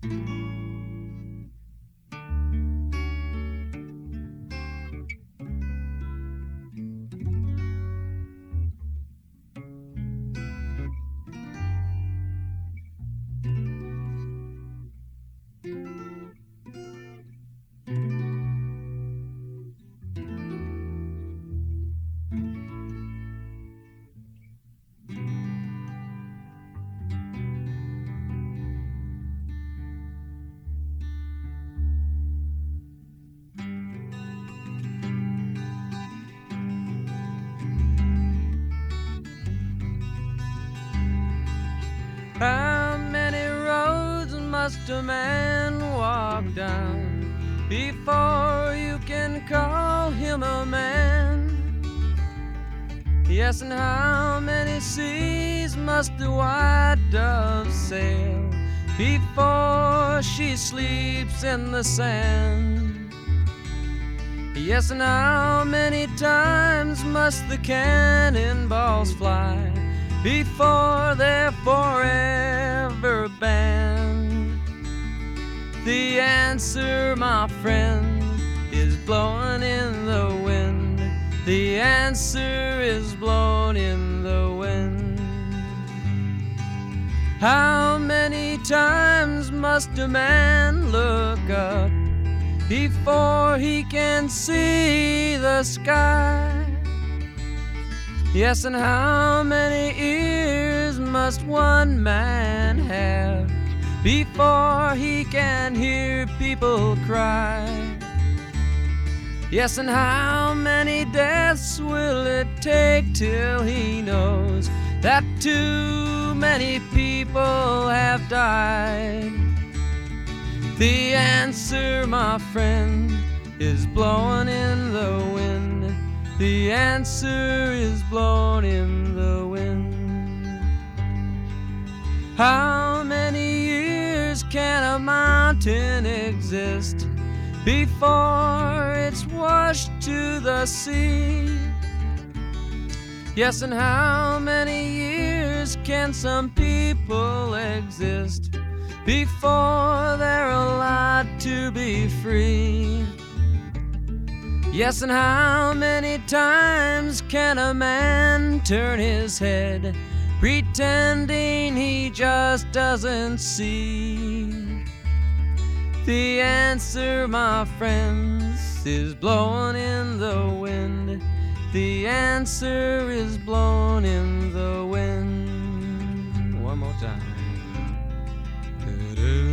How many roads must a man walk down before you can call him a man? Yes, and how many seas must the white dove sail before she sleeps in the sand? Yes, and how many times must the cannonballs fly before they're forever banned? The answer, my friend, is blowing in the wind. The answer is blown in the wind. How many times must a man look up before he can see the sky? Yes, and how many ears must one man have before he can hear people cry? Yes, and how many deaths will it take till he knows that too many people have died? The answer, my friend, is blowing in the wind. The answer is blown in the wind. How many years can a mountain exist before it's washed to the sea? Yes, and how many years can some people exist before they're allowed to be free? Yes, and how many times can a man turn his head, pretending he just doesn't see? The answer, my friends, is blowing in the wind. The answer is blown in the wind. One more time.